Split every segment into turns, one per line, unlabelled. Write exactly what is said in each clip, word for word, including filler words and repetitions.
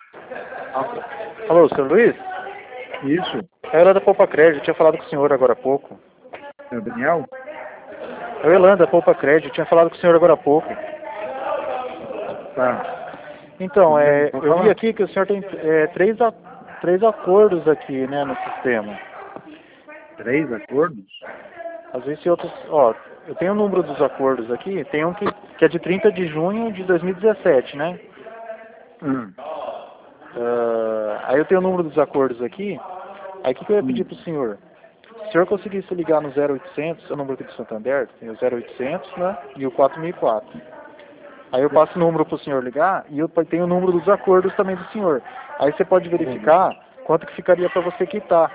Alô, senhor Luiz?
Isso.
É o Elanda Poupa Crédito, eu tinha falado com o senhor agora há pouco.
É o Daniel?
É o Elanda Poupa Crédito, eu tinha falado com o senhor agora há pouco.
Tá.
Então, é,
Pode
eu vi
falar?
aqui que o senhor tem é, três, a, três acordos aqui, né, no sistema.
Três acordos?
Às vezes tem outros, ó, eu tenho o número dos acordos aqui, tem um que, que é de trinta de junho de dois mil e dezessete, né?
Hum.
Uh, aí eu tenho o número dos acordos aqui, aí o que, que eu ia pedir
Hum.
pro senhor? Se o senhor conseguisse ligar no zero oitocentos, é o número aqui do Santander, tem o zero oitocentos, né, e o quatro mil e quatro. Aí eu passo o número pro senhor ligar e eu tenho o número dos acordos também do senhor. Aí você pode verificar quanto que ficaria para você quitar.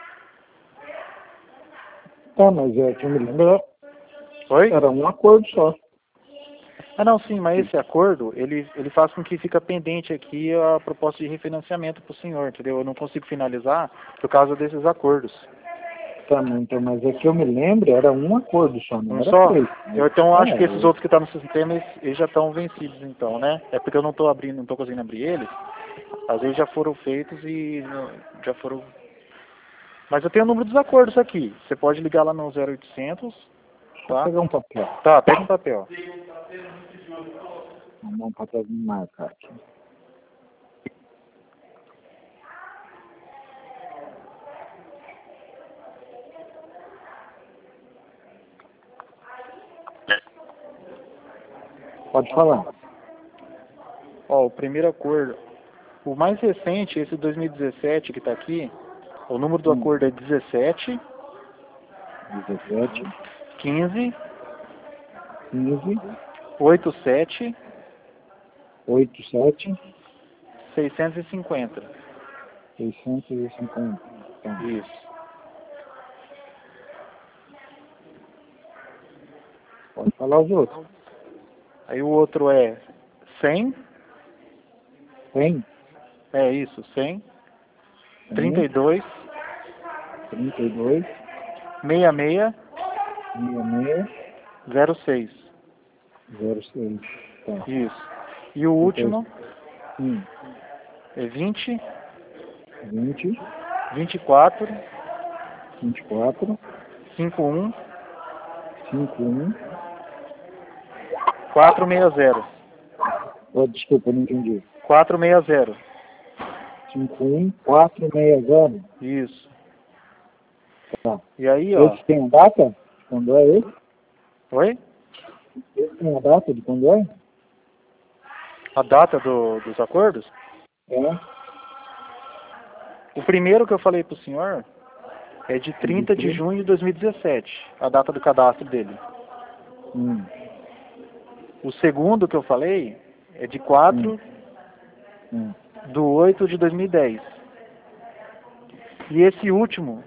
Tá, mas é que eu me lembro,
Oi?
era um acordo só.
Ah, não, sim, mas esse acordo, ele, ele faz com que fica pendente aqui a proposta de refinanciamento para o senhor, entendeu? Eu não consigo finalizar por causa desses acordos.
Tá, mas então, mas é que eu me lembro, era um acordo só, não
Um
era
só?
três.
Eu então acho
É,
que esses outros que estão no sistema, eles, eles já estão vencidos então, né? É porque eu não estou abrindo, não estou conseguindo abrir eles. Às vezes já foram feitos e não- já foram... Mas eu tenho o número dos acordos aqui. Você pode ligar lá no zero oitocentos,
vou
tá?
pegar um papel.
Tá, pega um papel.
Vou dar um papelzinho marcar aqui. Pode falar.
Ó, o primeiro acordo, o mais recente, esse dois mil e dezessete que está aqui, o número do
Hum.
acordo é dezessete,
dezessete,
quinze,
quinze,
oitenta e sete,
oitenta e sete,
seiscentos e cinquenta.
seiscentos e cinquenta. Tá.
Isso.
Pode falar os outros.
Aí o outro é cem,
Tem?
é isso, cem, trinta
Tem.
e dois,
trinta e dois,
sessenta e seis,
sessenta e seis,
zero seis.
zero seis. Tá.
Isso. E o
Depois,
último
hum,
é vinte,
vinte,
vinte e quatro,
vinte e quatro,
cinquenta e um,
cinquenta e um.
quatrocentos e sessenta.
Oh, desculpa, não entendi.
quatrocentos e sessenta.
cinquenta e um, quatrocentos e sessenta.
Isso.
Tá.
E aí, ó.
Esse tem a data? Quando é esse?
Oi?
Esse tem a data de quando é?
A data do, dos acordos?
É.
O primeiro que eu falei pro senhor é de trinta de junho de dois mil e dezessete, a data do cadastro dele.
Hum.
O segundo que eu falei é de quatro
Hum.
de oito de dois mil e dez. E esse último...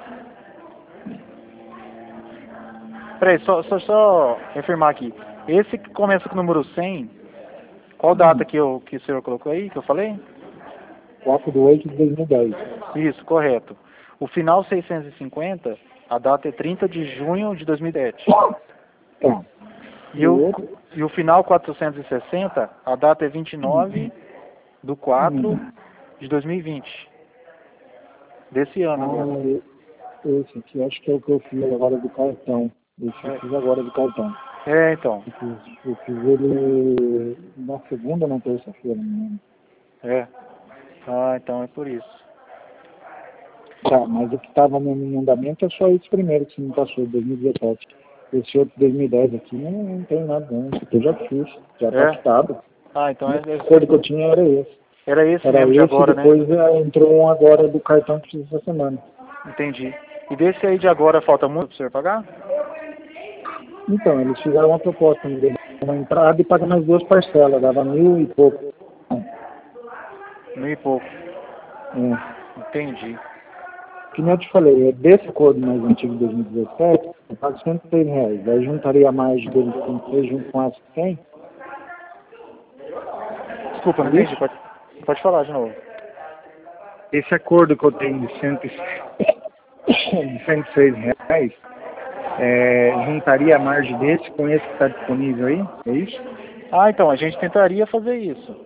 Peraí, só, só, só confirmar aqui. Esse que começa com o número cem, qual data que, eu, que o senhor colocou aí, que eu falei?
quatro de oito de dois mil e dez.
Isso, correto. O final seiscentos e cinquenta, a data é trinta de junho de dois mil e sete.
Tá.
E o, e o final quatrocentos e sessenta, a data é vinte e nove de quatro de dois mil e vinte. Desse ano agora.
Ah, esse aqui acho que é o que eu fiz agora do cartão. Esse eu
É.
fiz agora do cartão.
É, então.
Eu fiz, eu fiz ele na segunda ou na terça-feira, não lembro.
É. Ah, então é por isso.
Tá, mas o que estava no meu andamento é só esse primeiro que você me passou, dois mil e dezessete. Esse outro dois mil e dez aqui não, não tem nada não. Esse aqui eu já fiz, já está
É?
quitado.
Ah, então é,
O acordo que eu tinha era esse.
era esse
Era
mesmo de
esse
agora,
e
né?
depois eh, entrou um agora do cartão que fiz essa semana.
Entendi. E desse aí de agora falta muito para o senhor pagar?
Então, eles fizeram uma proposta, me deram uma entrada e paga mais duas parcelas, dava mil e pouco.
Mil e pouco.
É.
Entendi.
Que nem eu te falei, é desse acordo mais antigo de dois mil e dezessete, eu pago cento e seis reais. Aí juntaria a margem dele com três junto com as cem.
Desculpa, não entendi. Pode, pode falar de novo.
Esse acordo que eu tenho de cento e seis, de cento e seis reais, é, juntaria a margem desse com esse que está disponível aí? É isso?
Ah, então, a gente tentaria fazer isso.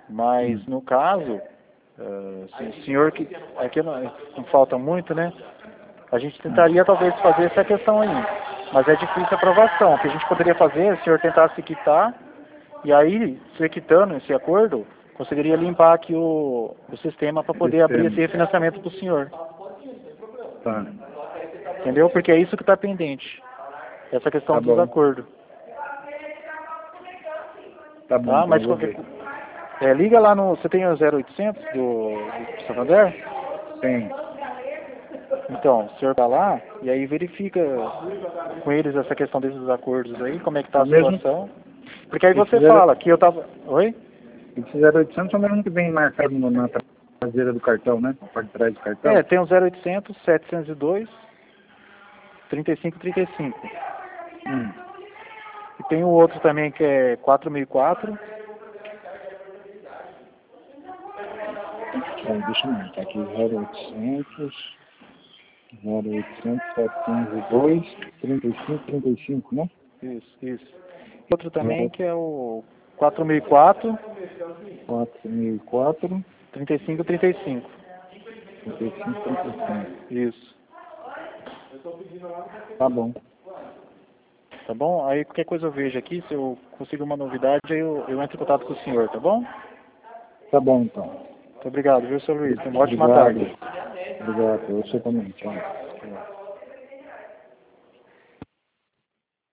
Mas, no caso, uh, se o senhor, que aqui não, não falta muito, né? A gente tentaria talvez fazer essa questão aí. Mas é difícil a aprovação. O que a gente poderia fazer é o senhor tentar se quitar, e aí, se quitando esse acordo, conseguiria limpar aqui o, o sistema para poder abrir esse refinanciamento para o senhor.
Tá.
Entendeu? Porque é isso que está pendente. Essa questão
Tá
dos
bom.
acordos.
Tá bom,
Tá?
então
Mas
eu vou
qualquer
ver.
é, liga lá no... Você tem o zero oitocentos do, do Santander?
Tem.
Então, o senhor vai lá e aí verifica com eles essa questão desses acordos aí, como é que tá a
O mesmo-
situação. Porque aí você
Esse zero-
fala que eu tava... Oi?
Esse zero oitocentos é o mesmo que vem marcado no- na traseira do cartão, né? Na parte de trás do cartão.
É, tem o zero oitocentos, setecentos e dois, trinta e cinco, trinta e cinco.
Hum.
E tem o outro também que é quatro mil e quatro.
É, deixa eu marcar aqui. zero oitocentos, zero oitocentos, setecentos e dois, trinta e cinco, trinta e cinco, né?
Isso, isso. E outro também
Zero-
que é o quatro mil e quatro,
quatro mil e quatro,
trinta e cinco, trinta e cinco.
trinta e cinco, trinta e cinco.
Isso.
Tá bom.
Tá bom? Aí qualquer coisa eu vejo aqui, se eu consigo uma novidade, aí eu, eu entro em contato com o senhor, tá bom?
Tá bom, então.
Muito obrigado, viu, seu Luiz? Tenha uma ótima
Obrigado.
tarde.
Obrigado. Eu sou também. Tchau.